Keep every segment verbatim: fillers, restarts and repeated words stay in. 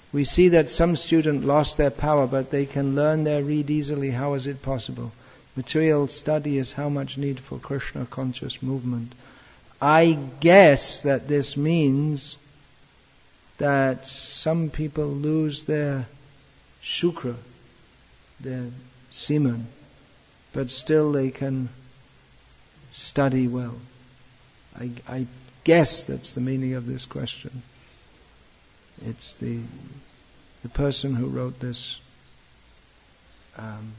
We see that some student lost their power, but they can learn their read easily. How is it possible? Material study is how much need for Krishna conscious movement. I guess that this means that some people lose their shukra, their semen, but still they can study well. I, I guess that's the meaning of this question. It's the the person who wrote this um,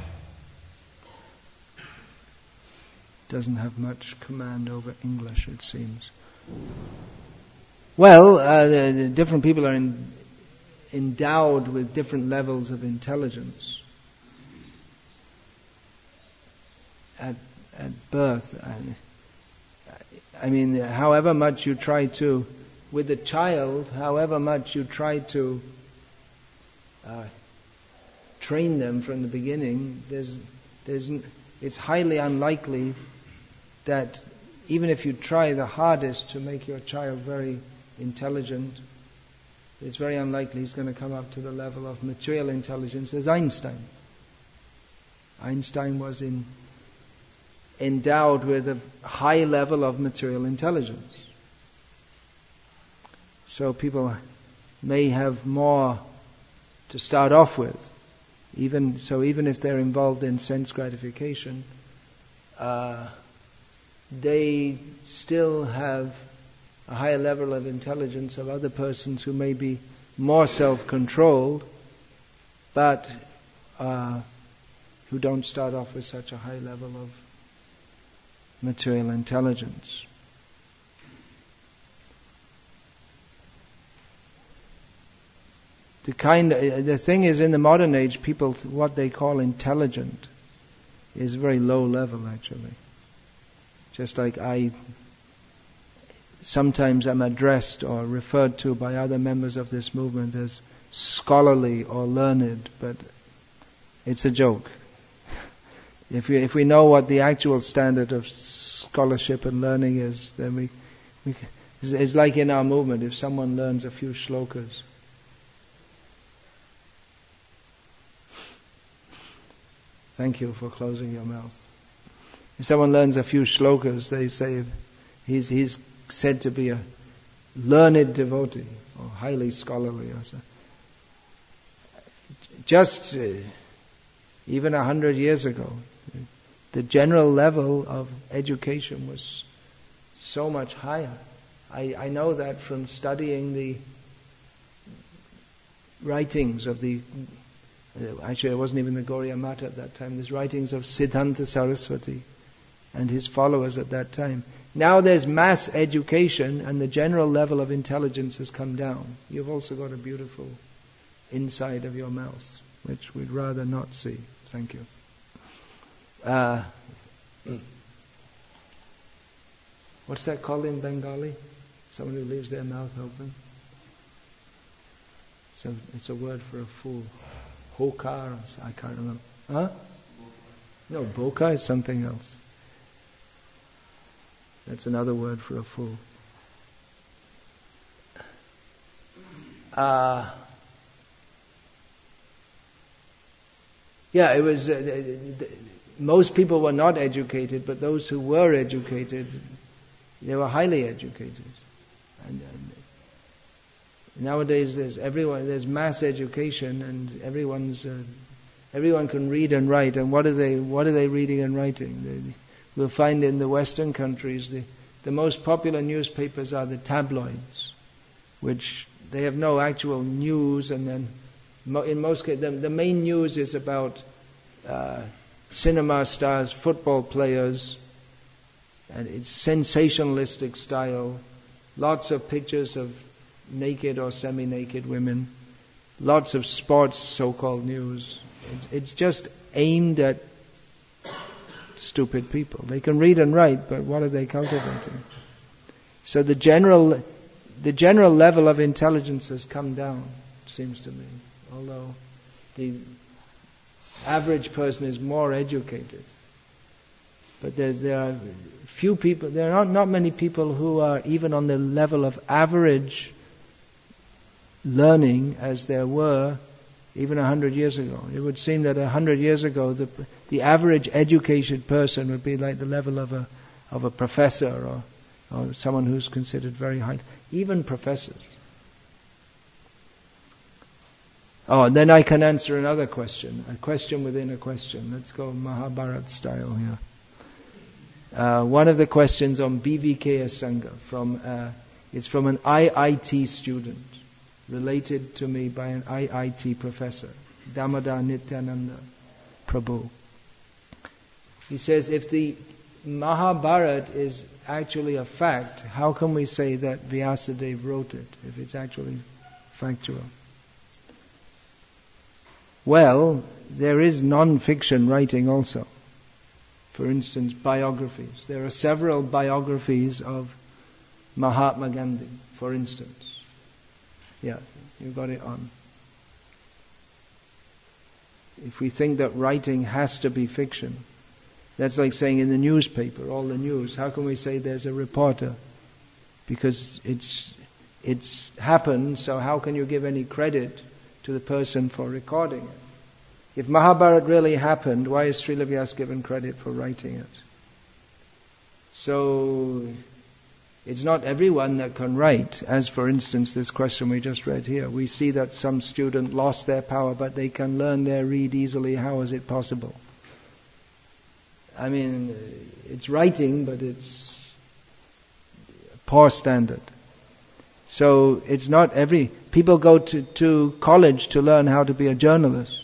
doesn't have much command over English, it seems. Well, uh, the, the different people are in, endowed with different levels of intelligence at at birth. I, I mean, however much you try to, with a child, however much you try to uh, train them from the beginning, there's, there's, it's highly unlikely that even if you try the hardest to make your child very intelligent, it's very unlikely he's going to come up to the level of material intelligence as Einstein. Einstein was in, endowed with a high level of material intelligence. So people may have more to start off with. Even so, even if they're involved in sense gratification, uh, they still have a higher level of intelligence of other persons who may be more self-controlled, but uh, who don't start off with such a high level of material intelligence. The kind, the thing is, in the modern age, people, what they call intelligent is very low level, actually. Just like I sometimes am addressed or referred to by other members of this movement as scholarly or learned, but it's a joke. If we if we know what the actual standard of scholarship and learning is, then we, we it's like in our movement. If someone learns a few shlokas, thank you for closing your mouth. If someone learns a few shlokas, they say he's he's said to be a learned devotee or highly scholarly or so. Just uh, even a hundred years ago, the general level of education was so much higher. I, I know that from studying the writings of the, uh, actually it wasn't even the Gauriya Mata at that time, there's writings of Siddhanta Saraswati and his followers at that time. Now there's mass education and the general level of intelligence has come down. You've also got a beautiful inside of your mouth, which we'd rather not see. Thank you. Uh, what's that called in Bengali? Someone who leaves their mouth open. So it's a word for a fool. Hokar, I can't remember. Huh? No, boka is something else. That's another word for a fool. Uh, yeah, it was. Uh, the, the, most people were not educated, but those who were educated, they were highly educated. And, and nowadays, there's everyone. There's mass education, and everyone's. Uh, everyone can read and write. And what are they? What are they reading and writing? They, We'll find in the Western countries the, the most popular newspapers are the tabloids, which they have no actual news, and then mo- in most cases the, the main news is about uh, cinema stars, football players, and it's sensationalistic style. Lots of pictures of naked or semi-naked women, lots of sports so-called news. It's, it's just aimed at stupid people. They can read and write, but what are they cultivating? So the general, the general level of intelligence has come down, it seems to me. Although the average person is more educated, but there there are few people. There are not, not many people who are even on the level of average learning as there were even a hundred years ago. It would seem that a hundred years ago, the the average educated person would be like the level of a of a professor or or someone who's considered very high, even professors. Oh, and then I can answer another question, a question within a question. Let's go Mahabharata style here. Uh, one of the questions on B V K Sangha from uh, it's from an I I T student, related to me by an I I T professor, Damodar Nityananda Prabhu. He says, if the Mahabharata is actually a fact, how can we say that Vyasadeva wrote it, if it's actually factual? Well, there is non-fiction writing also. For instance, biographies. There are several biographies of Mahatma Gandhi, for instance. Yeah, you got it on. If we think that writing has to be fiction, that's like saying in the newspaper, all the news, how can we say there's a reporter? Because it's it's happened, so how can you give any credit to the person for recording it? If Mahabharata really happened, why is Srila Vyasa given credit for writing it? So, it's not everyone that can write. As for instance, this question we just read here. We see that some student lost their power, but they can learn their read easily. How is it possible? I mean, it's writing, but it's a poor standard. So, it's not every... People go to, to college to learn how to be a journalist.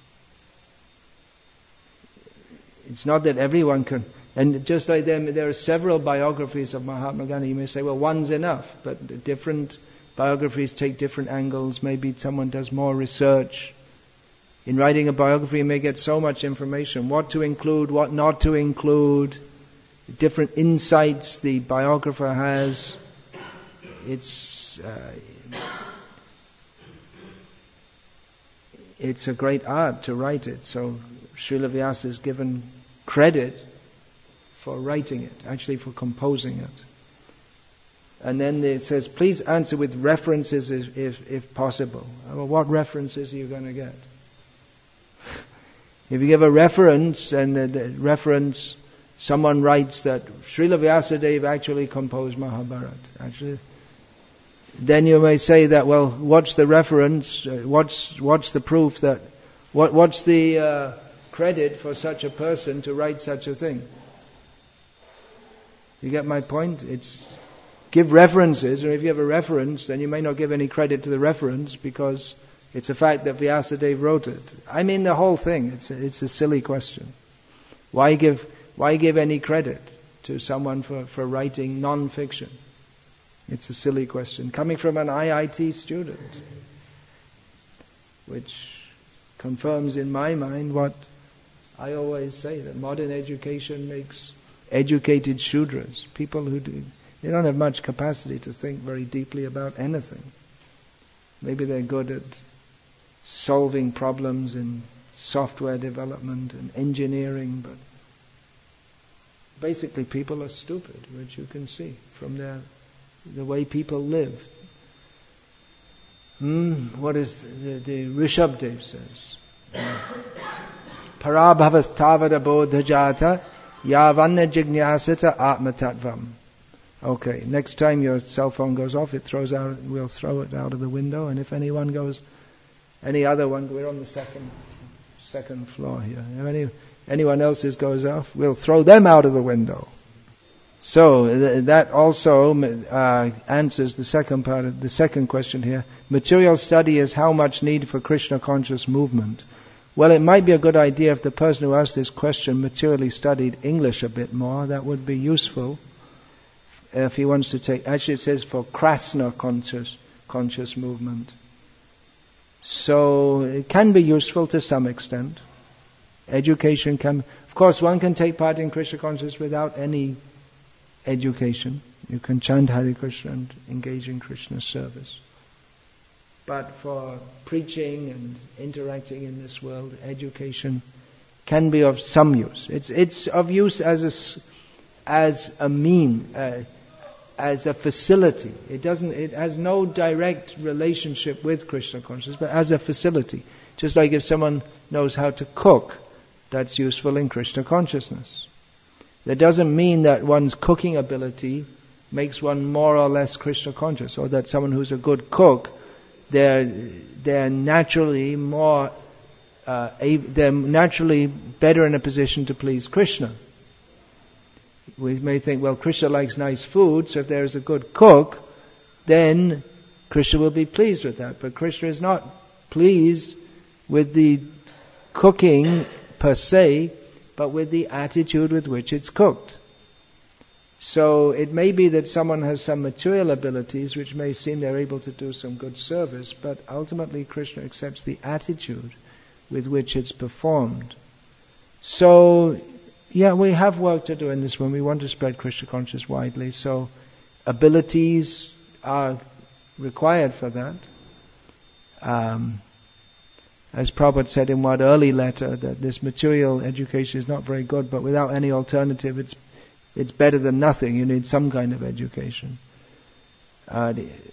It's not that everyone can, and just like them, there are several biographies of Mahatma Gandhi. You may say, well, one's enough, but different biographies take different angles. Maybe someone does more research. In writing a biography, you may get so much information, what to include, what not to include, different insights the biographer has. It's uh, it's a great art to write it. So Srila Vyasa is given credit for writing it, actually for composing it. And then it says, please answer with references if, if, if possible. Well, what references are you going to get? If you give a reference, and the, the reference, someone writes that Srila Vyasadeva actually composed Mahabharata. Actually, then you may say that, well, what's the reference? What's what's the proof that? What what's the uh, credit for such a person to write such a thing? You get my point? It's give references, or if you have a reference, then you may not give any credit to the reference because it's a fact that Vyasadeva wrote it. I mean the whole thing. It's a, it's a silly question. Why give why give any credit to someone for, for writing non-fiction? It's a silly question. Coming from an I I T student, which confirms in my mind what I always say, that modern education makes educated Shudras, people who do, they don't have much capacity to think very deeply about anything. Maybe they're good at solving problems in software development and engineering, but basically people are stupid, which you can see from their the way people live. Hmm, what is the, the Rishabdev says? Parabhavas tavada bodhajata yavanna jignasata atmatattvam. Okay, next time your cell phone goes off, it throws out, we'll throw it out of the window, and if anyone goes, any other one, we're on the second second floor here. If any, anyone else's goes off, we'll throw them out of the window. So th- that also uh, answers the second part of the second question here. Material study is how much need for Krishna conscious movement. Well, it might be a good idea if the person who asked this question materially studied English a bit more. That would be useful if he wants to take. Actually, it says for Krasna conscious conscious movement. So it can be useful to some extent. Education can, of course, one can take part in Krishna consciousness without any education. You can chant Hare Krishna and engage in Krishna service. But for preaching and interacting in this world, education can be of some use. It's it's of use as a as a mean, uh, as a facility. It doesn't, it has no direct relationship with Krishna consciousness, but as a facility. Just like if someone knows how to cook, that's useful in Krishna consciousness. That doesn't mean that one's cooking ability makes one more or less Krishna conscious, or that someone who's a good cook, they're they're naturally more uh, they're naturally better in a position to please Krishna. We may think, well, Krishna likes nice food, so if there is a good cook, then Krishna will be pleased with that. But Krishna is not pleased with the cooking per se, but with the attitude with which it's cooked. So it may be that someone has some material abilities which may seem they're able to do some good service, but ultimately Krishna accepts the attitude with which it's performed. So, yeah, we have work to do in this one. We want to spread Krishna consciousness widely, so abilities are required for that. Um, as Prabhupada said in one early letter, that this material education is not very good, but without any alternative, it's it's better than nothing. You need some kind of education. Uh,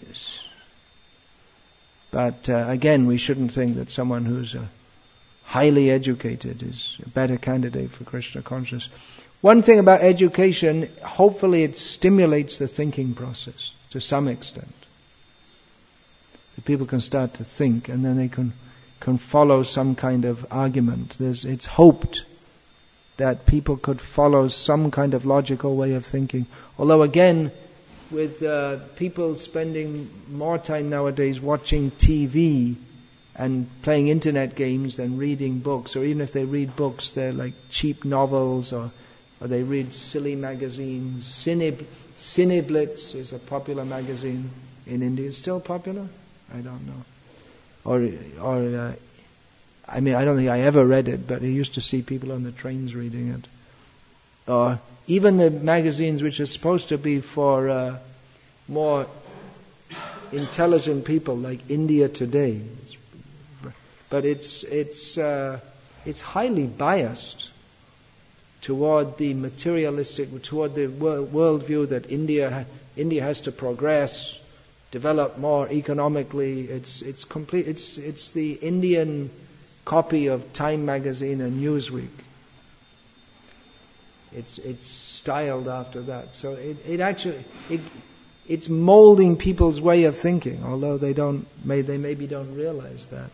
but uh, again, we shouldn't think that someone who's uh, highly educated is a better candidate for Krishna consciousness. One thing about education, hopefully it stimulates the thinking process to some extent. The people can start to think, and then they can can follow some kind of argument. There's, it's hoped that people could follow some kind of logical way of thinking. Although again, with uh, people spending more time nowadays watching T V and playing internet games than reading books, or even if they read books, they're like cheap novels, or or they read silly magazines. Cine, Cineblitz is a popular magazine in India. It's still popular? I don't know. Or, or uh, I mean, I don't think I ever read it, but I used to see people on the trains reading it. Or even the magazines which are supposed to be for uh, more intelligent people, like India Today. But it's it's uh, it's highly biased toward the materialistic, toward the world view that India India has to progress, develop more economically. It's it's complete. It's it's the Indian copy of Time magazine and Newsweek. It's it's styled after that. So it, it actually it it's molding people's way of thinking, although they don't may they maybe don't realize that.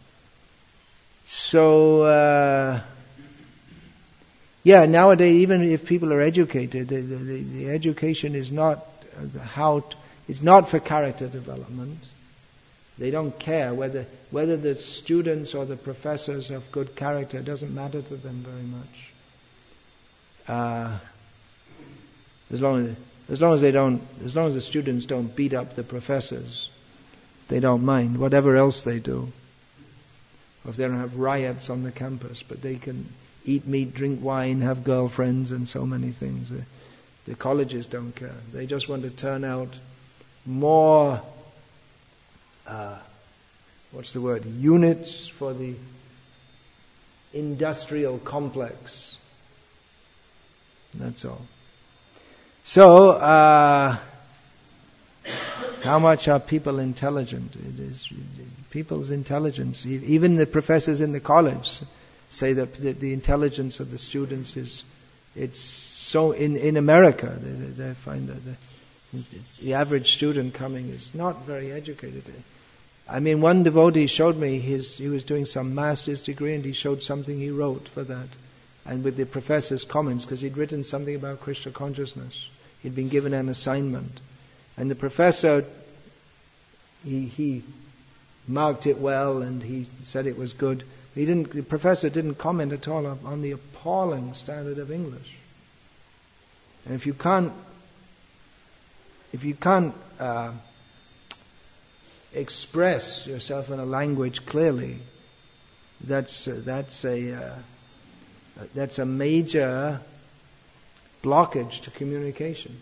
So uh, yeah, nowadays even if people are educated, the, the, the education is not how to, it's not for character development. They don't care whether whether the students or the professors have good character. It doesn't matter to them very much. Uh, as long as as long as they don't, as long as the students don't beat up the professors, they don't mind whatever else they do. Or if they don't have riots on the campus, but they can eat meat, drink wine, have girlfriends, and so many things. The, the colleges don't care. They just want to turn out more, uh, what's the word, units for the industrial complex. That's all. So, uh, how much are people intelligent? It is people's intelligence. Even the professors in the college say that the, the intelligence of the students is, it's so, in, in America, they, they find that the, the average student coming is not very educated. I mean, one devotee showed me his, he was doing some master's degree and he showed something he wrote for that. And with the professor's comments, because he'd written something about Krishna consciousness. He'd been given an assignment. And the professor, he, he marked it well and he said it was good. He didn't, the professor didn't comment at all on the appalling standard of English. And if you can't, if you can't uh, express yourself in a language clearly, that's uh, that's a uh, that's a major blockage to communication.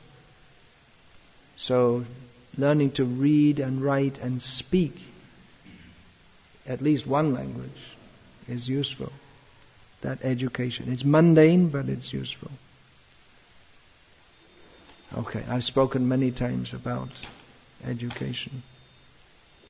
So, learning to read and write and speak at least one language is useful. That education. It's mundane, but it's useful. Okay, I've spoken many times about education.